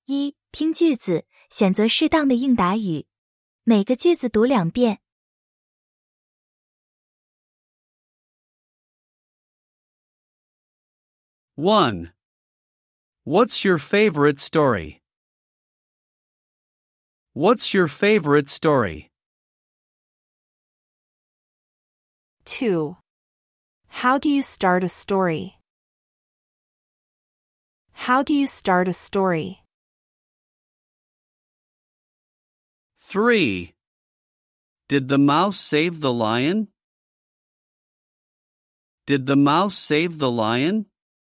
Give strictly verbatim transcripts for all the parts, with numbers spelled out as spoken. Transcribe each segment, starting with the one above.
一、听句子，选择适当的应答语。每个句子读两遍。 one. What's your favorite story? What's your favorite story? two. How do you start a story? How do you start a story? three. Did the mouse save the lion? Did the mouse save the lion?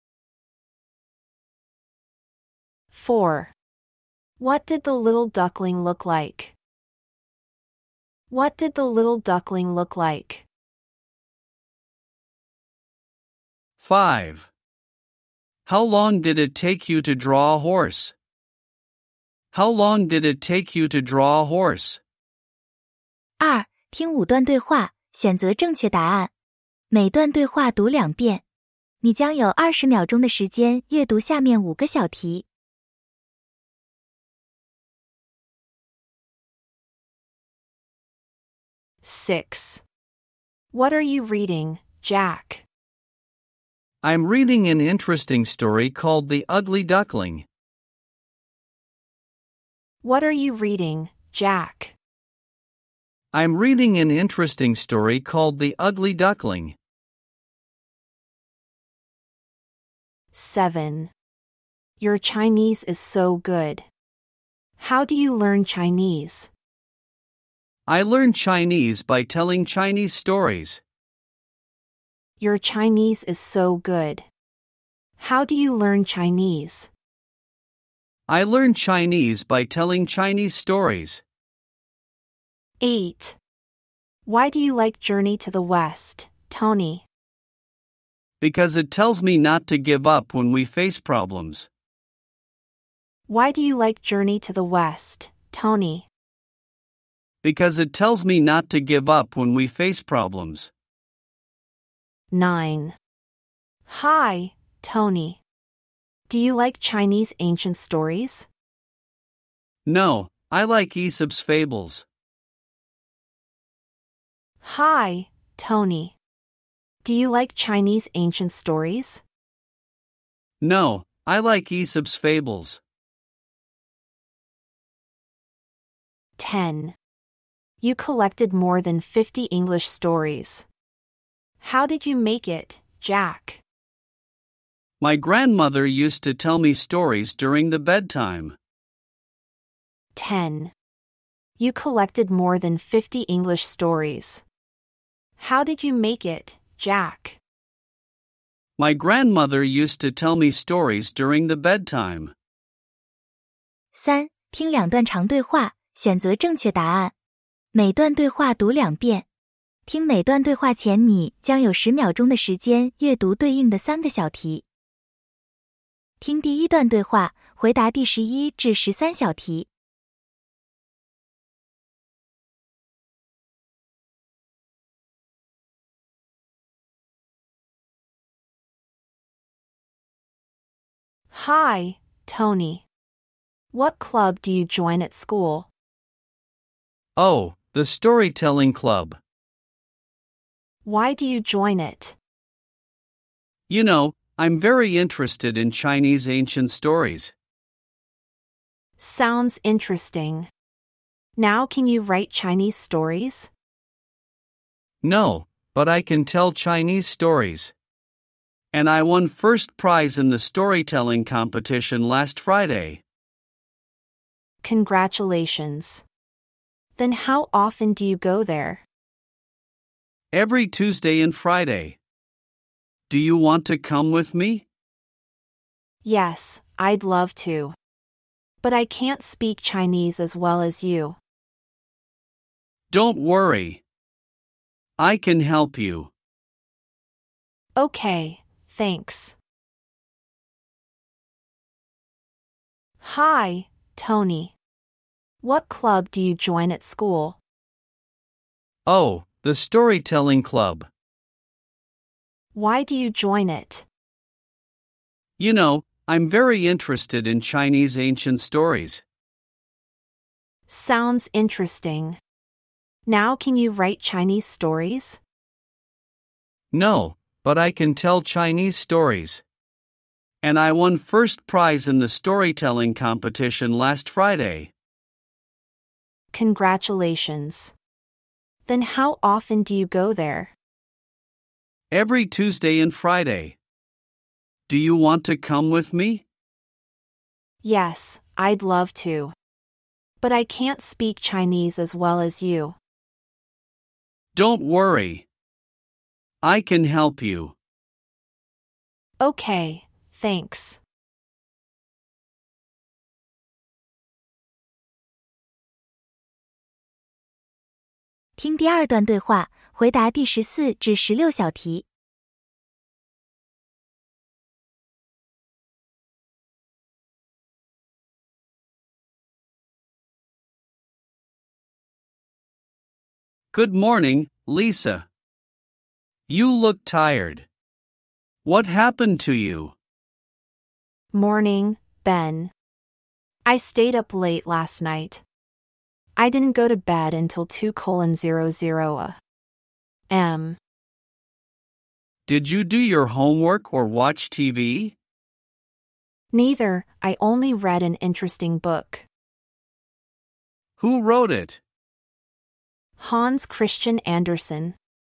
four. What did the little duckling look like? What did the little duckling look like? five. How long did it take you to draw a horse? How long did it take you to draw a horse? 二、听五段对话，选择正确答案。每段对话读两遍。你将有二十秒钟的时间阅读下面五个小题。 six. What are you reading, Jack? I'm reading an interesting story called The Ugly Duckling. What are you reading, Jack? I'm reading an interesting story called The Ugly Duckling. seven. Your Chinese is so good. How do you learn Chinese? I learn Chinese by telling Chinese stories. Your Chinese is so good. How do you learn Chinese? I learn Chinese by telling Chinese stories. eight. Why do you like Journey to the West, Tony? Because it tells me not to give up when we face problems. Why do you like Journey to the West, Tony? Because it tells me not to give up when we face problems. nine. Hi, Tony. Do you like Chinese ancient stories? No, I like Aesop's fables. Hi, Tony. Do you like Chinese ancient stories? No, I like Aesop's fables. ten. You collected more than fifty English stories. How did you make it, Jack? My grandmother used to tell me stories during the bedtime. ten. You collected more than fifty English stories. How did you make it, Jack? My grandmother used to tell me stories during the bedtime. 三、听两段长对话，选择正确答案。每段对话读两遍。听每段对话前，你将有十秒钟的时间阅读对应的三个小题。听第一段对话，回答第十一至十三小题。 Hi, Tony. What club do you join at school? Oh, the storytelling club. Why do you join it? You know, I'm very interested in Chinese ancient stories. Sounds interesting. Now can you write Chinese stories? No, but I can tell Chinese stories. And I won first prize in the storytelling competition last Friday. Congratulations. Then how often do you go there? Every Tuesday and Friday. Do you want to come with me? Yes, I'd love to. But I can't speak Chinese as well as you. Don't worry. I can help you. Okay, thanks. Hi, Tony. What club do you join at school? Oh, the storytelling club. Why do you join it? You know, I'm very interested in Chinese ancient stories. Sounds interesting. Now can you write Chinese stories? No, but I can tell Chinese stories. And I won first prize in the storytelling competition last Friday. Congratulations. Then how often do you go there? Every Tuesday and Friday. Do you want to come with me? Yes, I'd love to. But I can't speak Chinese as well as you. Don't worry. I can help you. Okay, thanks. 听第二段对话，回答第十四至十六小题。 Good morning, Lisa. You look tired. What happened to you? Morning, Ben. I stayed up late last night. I didn't go to bed until two colon zero zero a.m. Did you do your homework or watch T V? Neither, I only read an interesting book. Who wrote it? Hans Christian Andersen.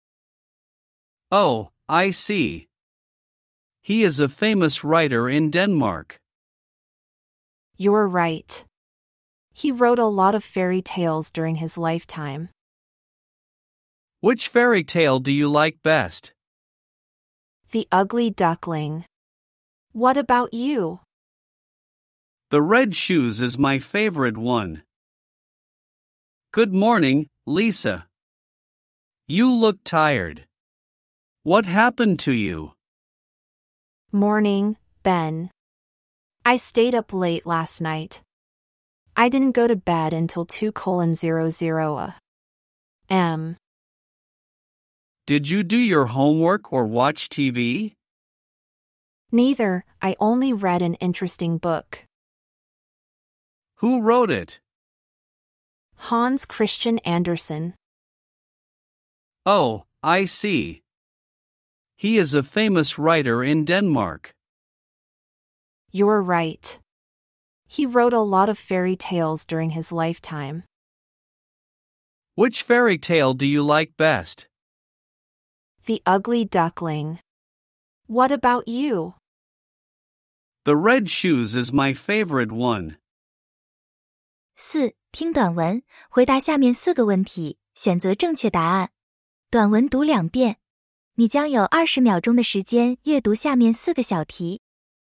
Oh, I see. He is a famous writer in Denmark. You're right. He wrote a lot of fairy tales during his lifetime. Which fairy tale do you like best? The Ugly Duckling. What about you? The Red Shoes is my favorite one. Good morning, Lisa. You look tired. What happened to you? Morning, Ben. I stayed up late last night. I didn't go to bed until two colon zero zero a.m. Did you do your homework or watch T V? Neither, I only read an interesting book. Who wrote it? Hans Christian Andersen. Oh, I see. He is a famous writer in Denmark. You're right. He wrote a lot of fairy tales during his lifetime. Which fairy tale do you like best? The Ugly Duckling. What about you? The Red Shoes is my favorite one. 四、听短文，回答下面四个问题，选择正确答案。短文读两遍。你将有二十秒钟的时间阅读下面四个小题。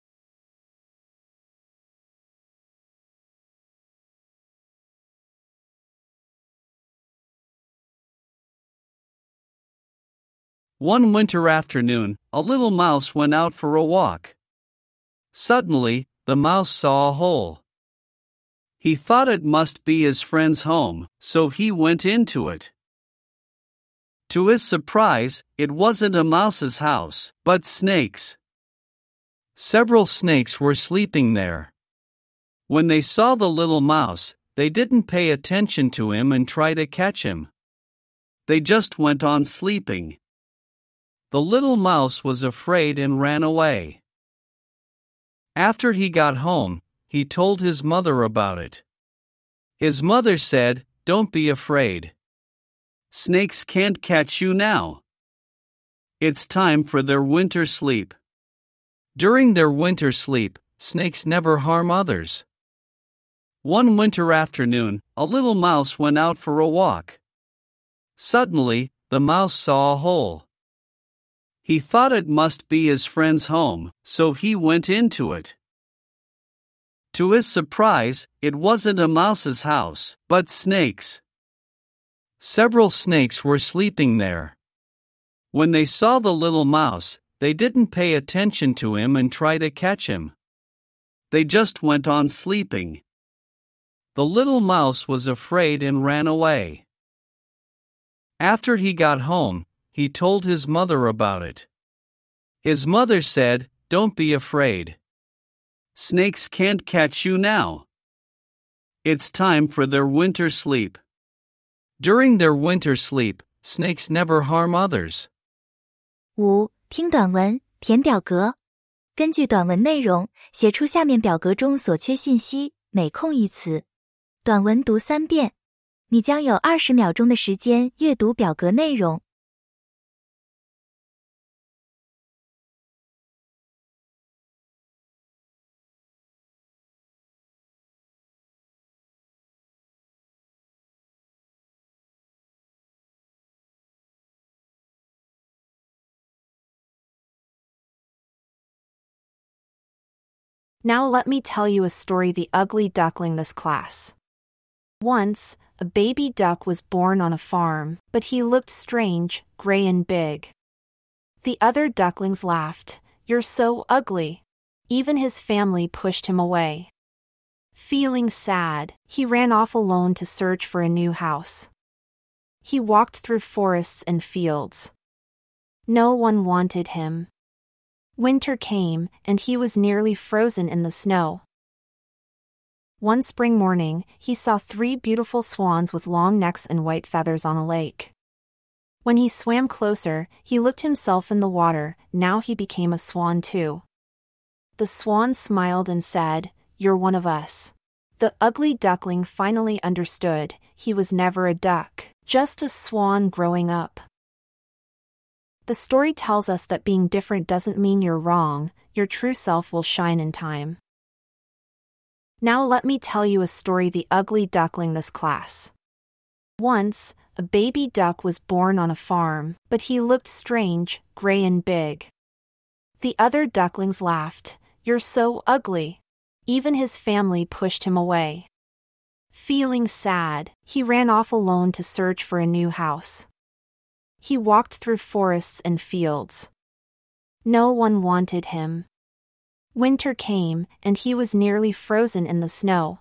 One winter afternoon, a little mouse went out for a walk. Suddenly, the mouse saw a hole. He thought it must be his friend's home, so he went into it. To his surprise, it wasn't a mouse's house, but snakes. Several snakes were sleeping there. When they saw the little mouse, they didn't pay attention to him and try to catch him. They just went on sleeping. The little mouse was afraid and ran away. After he got home, he told his mother about it. His mother said, "Don't be afraid. Snakes can't catch you now. It's time for their winter sleep." During their winter sleep, snakes never harm others. One winter afternoon, a little mouse went out for a walk. Suddenly, the mouse saw a hole. He thought it must be his friend's home, so he went into it. To his surprise, it wasn't a mouse's house, but snakes. Several snakes were sleeping there. When they saw the little mouse, they didn't pay attention to him and try to catch him. They just went on sleeping. The little mouse was afraid and ran away. After he got home, he told his mother about it. His mother said, "Don't be afraid. Snakes can't catch you now. It's time for their winter sleep. During their winter sleep, snakes never harm others. 五、听短文，填表格。根据短文内容，写出下面表格中所缺信息，每空一词。短文读三遍。你将有二十秒钟的时间阅读表格内容。 Now let me tell you a story, The Ugly Duckling, this class. Once, a baby duck was born on a farm, but he looked strange, gray and big. The other ducklings laughed, "You're so ugly." Even his family pushed him away. Feeling sad, he ran off alone to search for a new house. He walked through forests and fields. No one wanted him. Winter came, and he was nearly frozen in the snow. One spring morning, he saw three beautiful swans with long necks and white feathers on a lake. When he swam closer, he looked himself in the water. Now he became a swan too. The swan smiled and said, "You're one of us." The ugly duckling finally understood he was never a duck, just a swan growing up. The story tells us that being different doesn't mean you're wrong. Your true self will shine in time. Now let me tell you a story, The Ugly Duckling, this class. Once, a baby duck was born on a farm, but he looked strange, gray and big. The other ducklings laughed, "You're so ugly." Even his family pushed him away. Feeling sad, he ran off alone to search for a new house. He walked through forests and fields. No one wanted him. Winter came, and he was nearly frozen in the snow.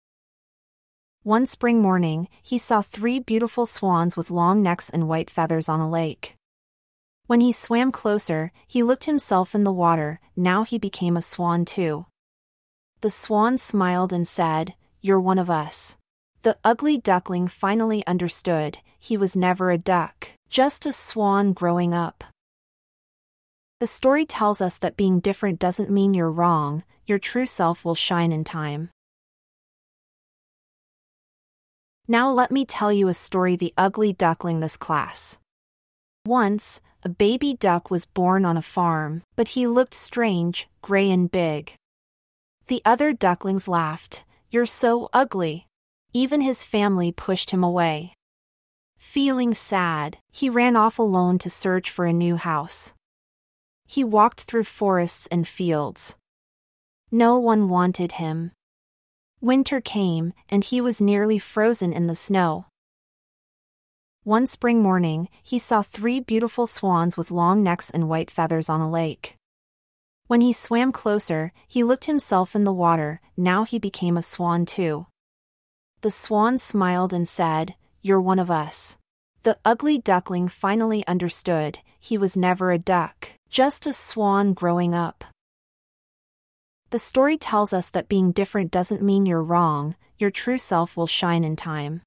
One spring morning, he saw three beautiful swans with long necks and white feathers on a lake. When he swam closer, he looked himself in the water. Now he became a swan too. The swan smiled and said, "You're one of us." The ugly duckling finally understood he was never a duck, just a swan growing up. The story tells us that being different doesn't mean you're wrong. Your true self will shine in time. Now let me tell you a story, The Ugly Duckling, this class. Once, a baby duck was born on a farm, but he looked strange, gray and big. The other ducklings laughed, "You're so ugly." Even his family pushed him away. Feeling sad, he ran off alone to search for a new house. He walked through forests and fields. No one wanted him. Winter came, and he was nearly frozen in the snow. One spring morning, he saw three beautiful swans with long necks and white feathers on a lake. When he swam closer, he looked himself in the water. Now he became a swan too. The swan smiled and said, "You're one of us." The ugly duckling finally understood he was never a duck, just a swan growing up. The story tells us that being different doesn't mean you're wrong. Your true self will shine in time.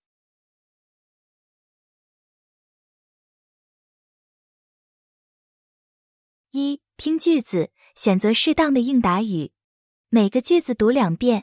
one. 听句子，选择适当的应答语。每个句子读两遍。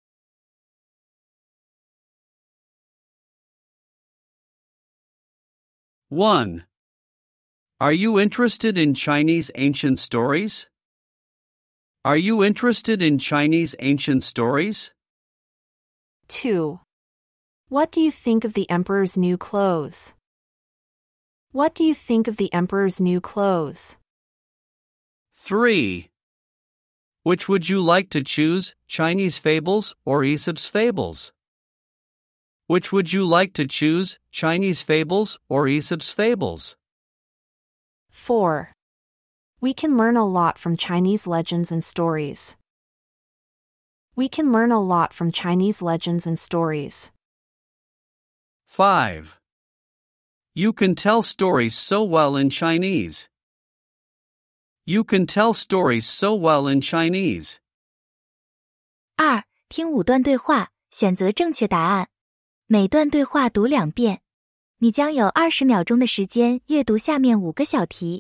one. Are you interested in Chinese ancient stories? Are you interested in Chinese ancient stories? two. What do you think of the emperor's new clothes? What do you think of the emperor's new clothes? three. Which would you like to choose, Chinese fables or Aesop's fables? Which would you like to choose, Chinese fables or Aesop's fables? four. We can learn a lot from Chinese legends and stories. We can learn a lot from Chinese legends and stories. five. You can tell stories so well in Chinese. You can tell stories so well in Chinese. 二、听五段对话，选择正确答案。每段对话读两遍。你将有二十秒钟的时间阅读下面五个小题。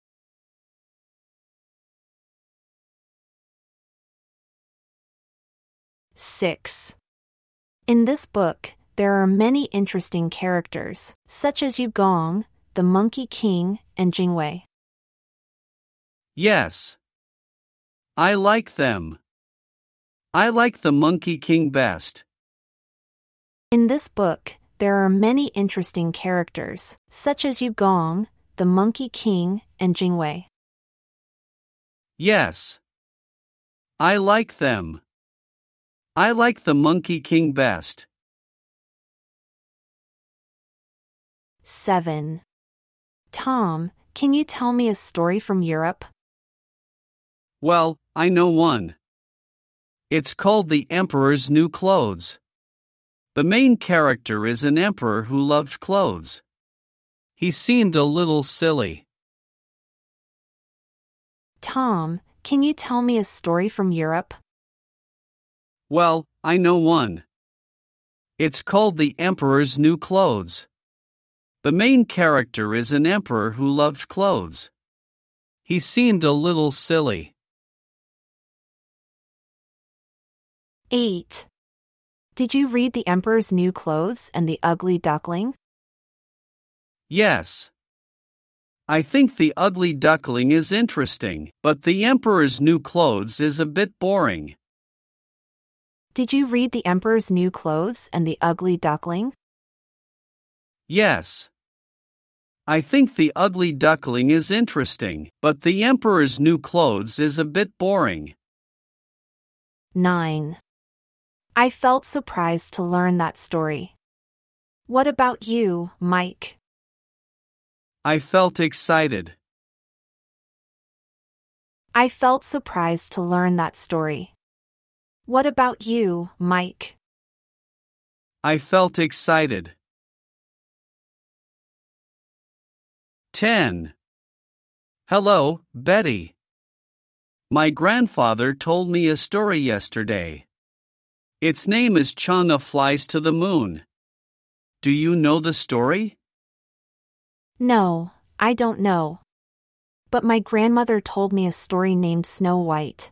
Six. In this book, there are many interesting characters, such as Yugong, the Monkey King, and Jingwei. Yes. I like them. I like the Monkey King best. In this book, there are many interesting characters, such as Yugong, the Monkey King, and Jingwei. Yes. I like them. I like the Monkey King best. Seven. Tom, can you tell me a story from Europe? Well, I know one. It's called The Emperor's New Clothes. The main character is an emperor who loved clothes. He seemed a little silly. Tom, can you tell me a story from Europe? Well, I know one. It's called The Emperor's New Clothes. The main character is an emperor who loved clothes. He seemed a little silly. Eight. Did you read The Emperor's New Clothes and The Ugly Duckling? Yes. I think The Ugly Duckling is interesting, but The Emperor's New Clothes is a bit boring. Did you read The Emperor's New Clothes and The Ugly Duckling? Yes. I think The Ugly Duckling is interesting, but The Emperor's New Clothes is a bit boring. Nine. I felt surprised to learn that story. What about you, Mike? I felt excited. I felt surprised to learn that story. What about you, Mike? I felt excited. Ten. Hello, Betty. My grandfather told me a story yesterday. Its name is Chang'e Flies to the Moon. Do you know the story? No, I don't know. But my grandmother told me a story named Snow White.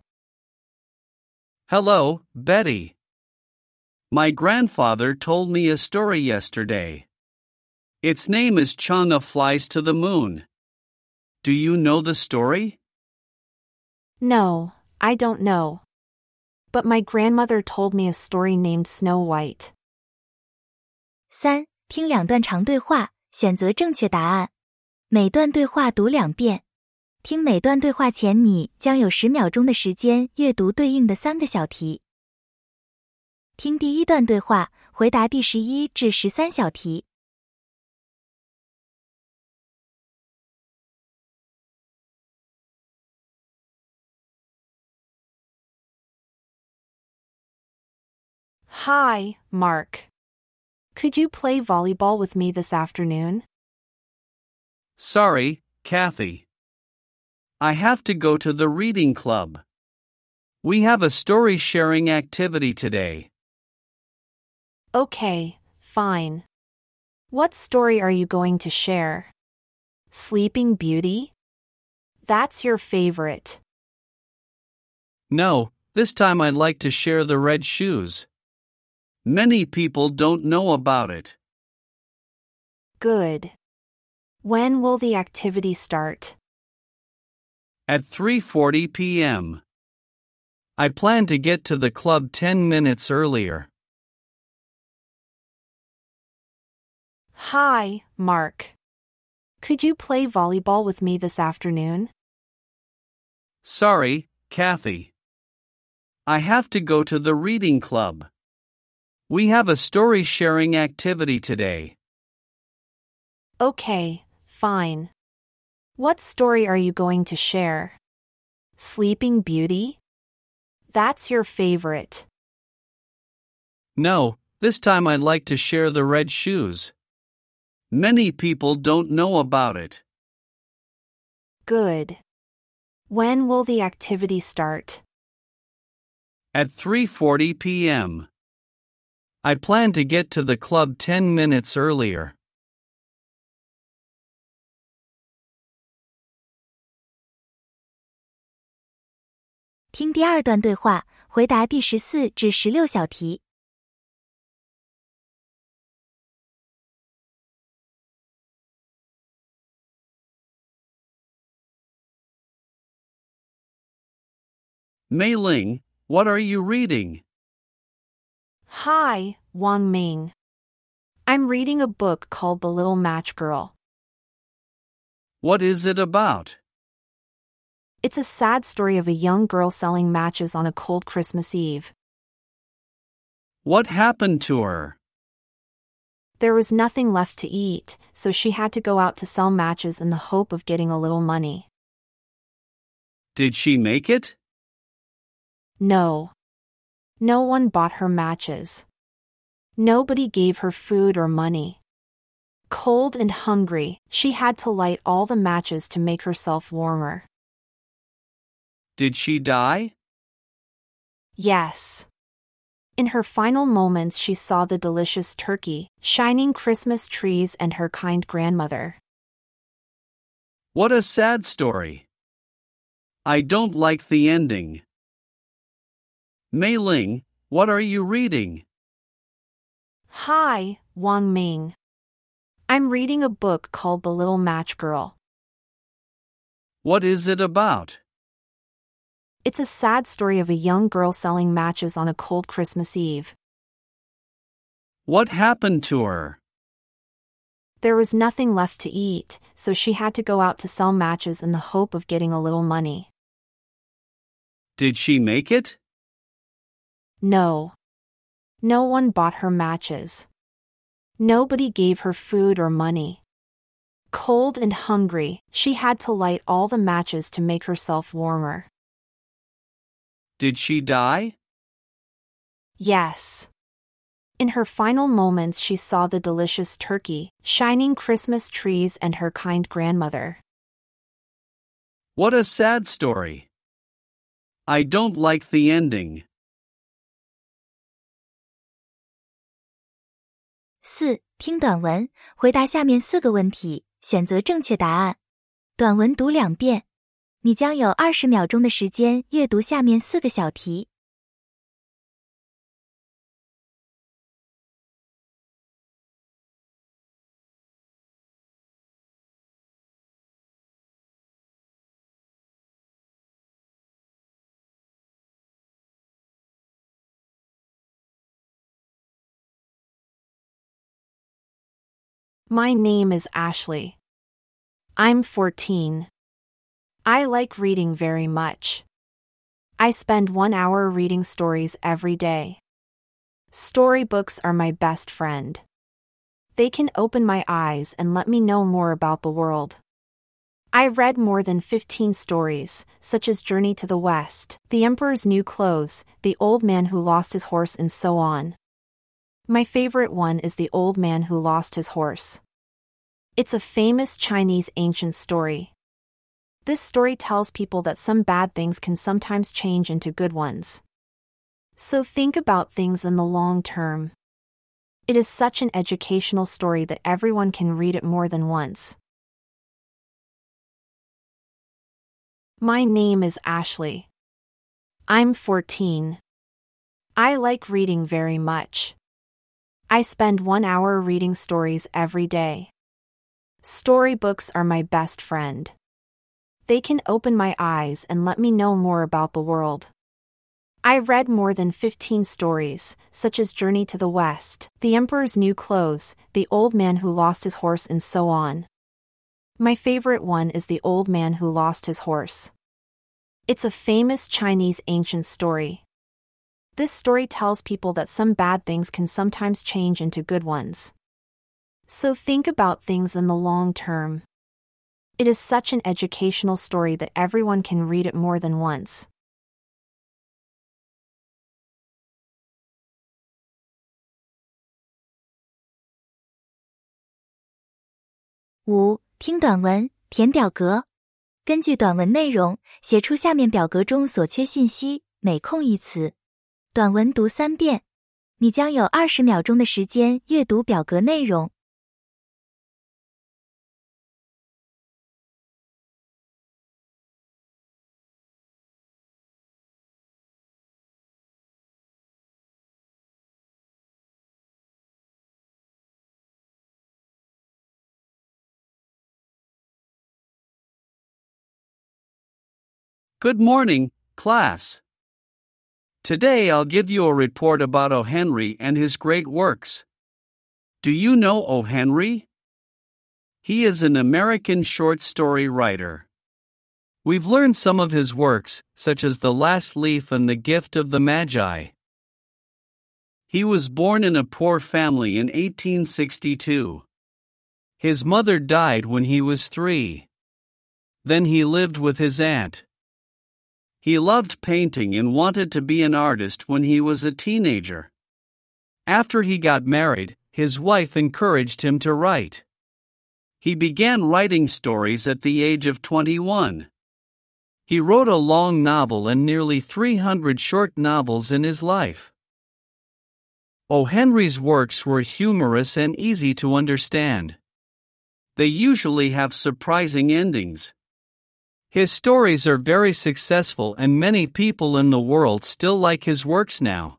Hello, Betty. My grandfather told me a story yesterday. Its name is Chang'e Flies to the Moon. Do you know the story? No, I don't know. But my grandmother told me a story named Snow White. 三、听两段长对话，选择正确答案。每段对话读两遍。听每段对话前，你将有十秒钟的时间阅读对应的三个小题。听第一段对话，回答第十一至十三小题。 Hi, Mark. Could you play volleyball with me this afternoon? Sorry, Kathy. I have to go to the reading club. We have a story sharing activity today. Okay, fine. What story are you going to share? Sleeping Beauty? That's your favorite. No, this time I'd like to share The Red Shoes. Many people don't know about it. Good. When will the activity start? At three forty p.m. I plan to get to the club ten minutes earlier. Hi, Mark. Could you play volleyball with me this afternoon? Sorry, Kathy. I have to go to the reading club. We have a story sharing activity today. Okay, fine. What story are you going to share? Sleeping Beauty? That's your favorite. No, this time I'd like to share The Red Shoes. Many people don't know about it. Good. When will the activity start? At three forty p.m. I plan to get to the club ten minutes earlier. 听第二段对话，回答第十四至十六小题。 Mei Ling, what are you reading? Hi, Wang Ming. I'm reading a book called The Little Match Girl. What is it about? It's a sad story of a young girl selling matches on a cold Christmas Eve. What happened to her? There was nothing left to eat, so she had to go out to sell matches in the hope of getting a little money. Did she make it? No. No one bought her matches. Nobody gave her food or money. Cold and hungry, she had to light all the matches to make herself warmer. Did she die? Yes. In her final moments, she saw the delicious turkey, shining Christmas trees, and her kind grandmother. What a sad story. I don't like the ending. Mei Ling, what are you reading? Hi, Wang Ming. I'm reading a book called The Little Match Girl. What is it about? It's a sad story of a young girl selling matches on a cold Christmas Eve. What happened to her? There was nothing left to eat, so she had to go out to sell matches in the hope of getting a little money. Did she make it? No. No one bought her matches. Nobody gave her food or money. Cold and hungry, she had to light all the matches to make herself warmer. Did she die? Yes. In her final moments, she saw the delicious turkey, shining Christmas trees, and her kind grandmother. What a sad story. I don't like the ending. 四、听短文，回答下面四个问题，选择正确答案。短文读两遍。你将有二十秒钟的时间阅读下面四个小题。 My name is Ashley. I'm fourteen. I like reading very much. I spend one hour reading stories every day. Storybooks are my best friend. They can open my eyes and let me know more about the world. I read more than fifteen stories, such as Journey to the West, The Emperor's New Clothes, The Old Man Who Lost His Horse, and so on. My favorite one is The Old Man Who Lost His Horse. It's a famous Chinese ancient story. This story tells people that some bad things can sometimes change into good ones. So think about things in the long term. It is such an educational story that everyone can read it more than once. My name is Ashley. I'm fourteen. I like reading very much. I spend one hour reading stories every day. Storybooks are my best friend. They can open my eyes and let me know more about the world. I read more than fifteen stories, such as Journey to the West, The Emperor's New Clothes, The Old Man Who Lost His Horse, and so on. My favorite one is The Old Man Who Lost His Horse. It's a famous Chinese ancient story. This story tells people that some bad things can sometimes change into good ones. So think about things in the long term. It is such an educational story that everyone can read it more than once. 五、听短文，填表格。根据短文内容，写出下面表格中所缺信息，每空一词。 短文读三遍。你将有二十秒钟的时间阅读表格内容。 Good morning, class. Today I'll give you a report about O. Henry and his great works. Do you know O. Henry? He is an American short story writer. We've learned some of his works, such as The Last Leaf and The Gift of the Magi. He was born in a poor family in eighteen sixty-two. His mother died when he was three. Then he lived with his aunt. He loved painting and wanted to be an artist when he was a teenager. After he got married, his wife encouraged him to write. He began writing stories at the age of twenty-one. He wrote a long novel and nearly three hundred short novels in his life. O. Henry's works were humorous and easy to understand. They usually have surprising endings. His stories are very successful and many people in the world still like his works now.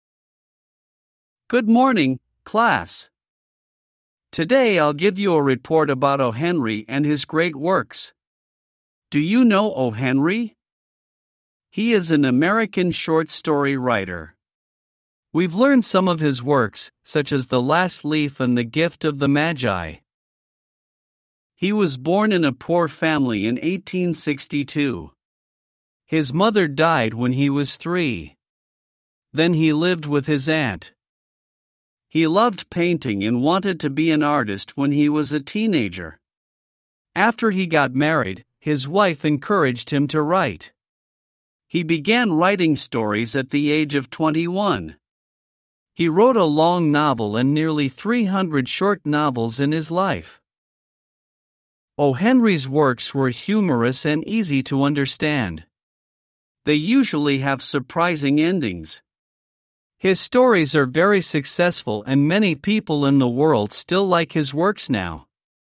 Good morning, class. Today I'll give you a report about O. Henry and his great works. Do you know O. Henry? He is an American short story writer. We've learned some of his works, such as The Last Leaf and The Gift of the Magi. He was born in a poor family in eighteen sixty-two. His mother died when he was three. Then he lived with his aunt. He loved painting and wanted to be an artist when he was a teenager. After he got married, his wife encouraged him to write. He began writing stories at the age of twenty-one. He wrote a long novel and nearly three hundred short novels in his life. O. Henry's works were humorous and easy to understand. They usually have surprising endings. His stories are very successful and many people in the world still like his works now.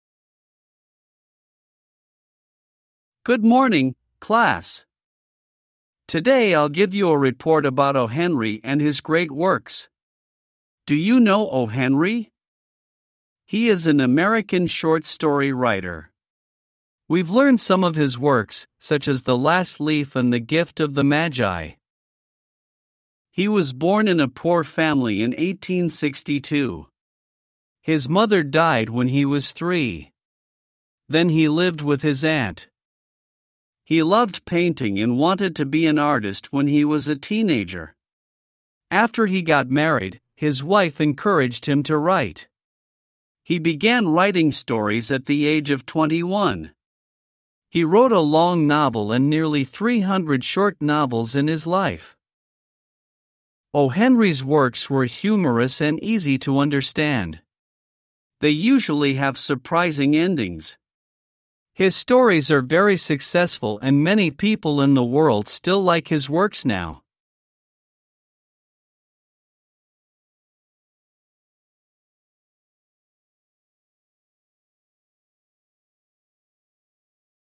Good morning, class. Today I'll give you a report about O. Henry and his great works. Do you know O. Henry? He is an American short story writer. We've learned some of his works, such as The Last Leaf and The Gift of the Magi. He was born in a poor family in eighteen sixty-two. His mother died when he was three. Then he lived with his aunt. He loved painting and wanted to be an artist when he was a teenager. After he got married, his wife encouraged him to write. He began writing stories at the age of twenty-one. He wrote a long novel and nearly three hundred short novels in his life. O. Henry's works were humorous and easy to understand. They usually have surprising endings. His stories are very successful and many people in the world still like his works now.